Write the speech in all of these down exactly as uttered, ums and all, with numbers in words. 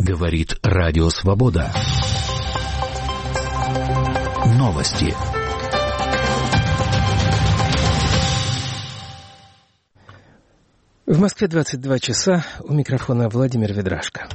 Говорит Радио Свобода. Новости. В Москве двадцать два часа. У микрофона Владимир Ведрашко.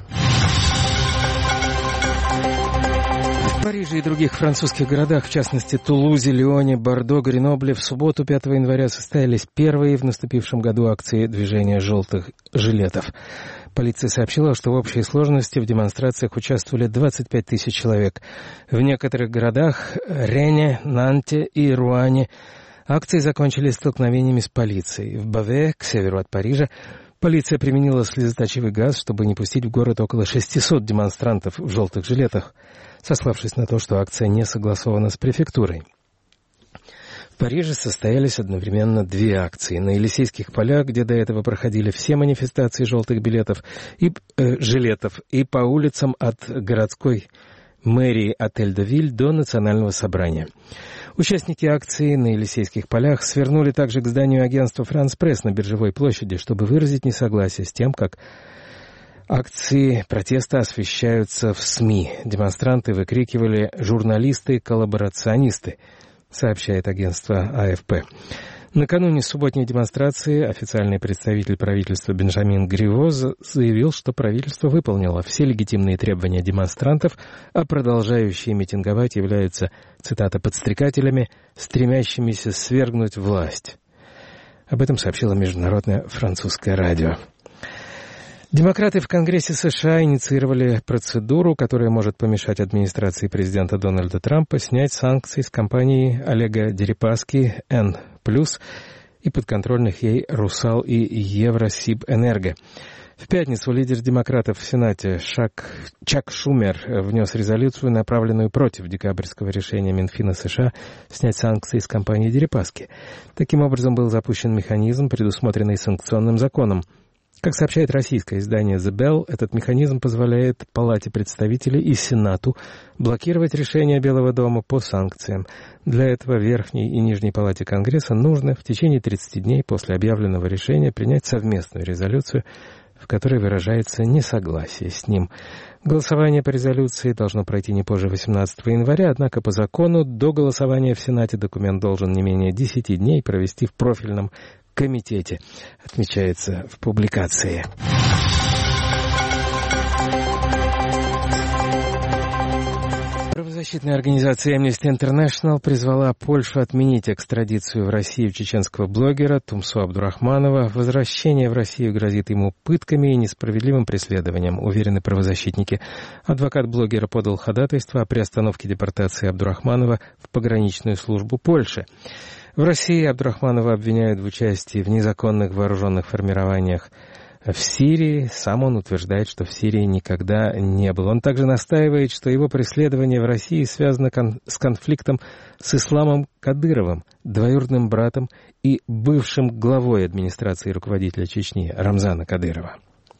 В Париже и других французских городах, в частности Тулузе, Лионе, Бордо, Гренобле, в субботу пятого января состоялись первые в наступившем году акции движения «желтых жилетов». Полиция сообщила, что в общей сложности в демонстрациях участвовали двадцать пять тысяч человек. В некоторых городах – Рене, Нанте и Руане – акции закончились столкновениями с полицией. В Баве, к северу от Парижа, полиция применила слезоточивый газ, чтобы не пустить в город около шестисот демонстрантов в желтых жилетах, сославшись на то, что акция не согласована с префектурой. В Париже состоялись одновременно две акции. На Елисейских полях, где до этого проходили все манифестации желтых билетов и, э, жилетов, и по улицам от городской мэрии Отель-де-Виль до Национального собрания. Участники акции на Елисейских полях свернули также к зданию агентства «Франс Пресс» на Биржевой площади, чтобы выразить несогласие с тем, как акции протеста освещаются в СМИ. Демонстранты выкрикивали «журналисты-коллаборационисты», сообщает агентство А Эф Пэ. Накануне субботней демонстрации официальный представитель правительства Бенжамин Гриво заявил, что правительство выполнило все легитимные требования демонстрантов, а продолжающие митинговать являются, цитата, «подстрекателями, стремящимися свергнуть власть». Об этом сообщило международное французское радио. Демократы в Конгрессе США инициировали процедуру, которая может помешать администрации президента Дональда Трампа снять санкции с компании Олега Дерипаски Эн плюс и подконтрольных ей «Русал» и «Евросибэнерго». В пятницу лидер демократов в Сенате Шак, Чак Шумер внес резолюцию, направленную против декабрьского решения Минфина США снять санкции с компании Дерипаски. Таким образом, был запущен механизм, предусмотренный санкционным законом. Как сообщает российское издание «The Bell», этот механизм позволяет Палате представителей и Сенату блокировать решения Белого дома по санкциям. Для этого Верхней и Нижней Палате Конгресса нужно в течение тридцати дней после объявленного решения принять совместную резолюцию, в которой выражается несогласие с ним. Голосование по резолюции должно пройти не позже восемнадцатого января, однако по закону до голосования в Сенате документ должен не менее десяти дней провести в профильном комитете, отмечается в публикации. Правозащитная организация Amnesty International призвала Польшу отменить экстрадицию в Россию чеченского блогера Тумсо Абдурахманова. Возвращение в Россию грозит ему пытками и несправедливым преследованием, уверены правозащитники. Адвокат блогера подал ходатайство о приостановке депортации Абдурахманова в пограничную службу Польши. В России Абдурахманова обвиняют в участии в незаконных вооруженных формированиях в Сирии. Сам он утверждает, что в Сирии никогда не был. Он также настаивает, что его преследование в России связано кон- с конфликтом с Исламом Кадыровым, двоюродным братом и бывшим главой администрации руководителя Чечни Рамзана Кадырова.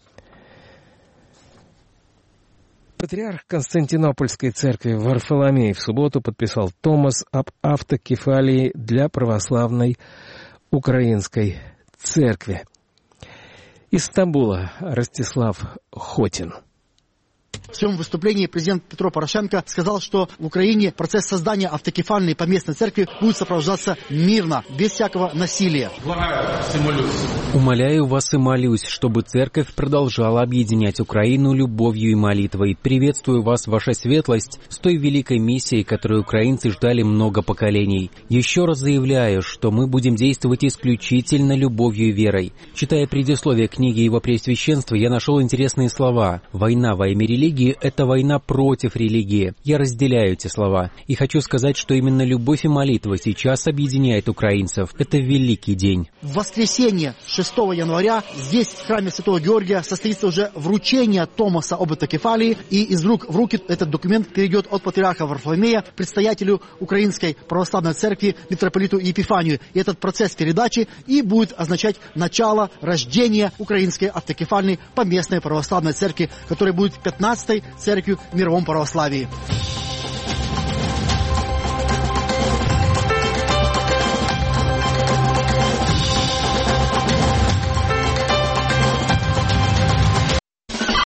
Патриарх Константинопольской церкви Варфоломей в субботу подписал томос об автокефалии для православной украинской церкви. Из Стамбула Ростислав Хотин. В своем выступлении президент Петро Порошенко сказал, что в Украине процесс создания автокефальной поместной церкви будет сопровождаться мирно, без всякого насилия. Умоляю вас и молюсь, чтобы церковь продолжала объединять Украину любовью и молитвой. Приветствую вас, ваша светлость, с той великой миссией, которую украинцы ждали много поколений. Еще раз заявляю, что мы будем действовать исключительно любовью и верой. Читая предисловие книги Его Преосвященства, я нашел интересные слова. «Война во имя религии – это война против религии». Я разделяю эти слова. И хочу сказать, что именно любовь и молитва сейчас объединяет украинцев. Это великий день. В воскресенье шестого января здесь, в храме Святого Георгия, состоится уже вручение томоса об автокефалии. И из рук в руки этот документ перейдет от патриарха Варфоломея предстоятелю Украинской Православной Церкви митрополиту Епифанию. И этот процесс передачи и будет означать начало рождения Украинской автокефальной поместной православной церкви, которая будет пятнадцатой церковью в мировом православии.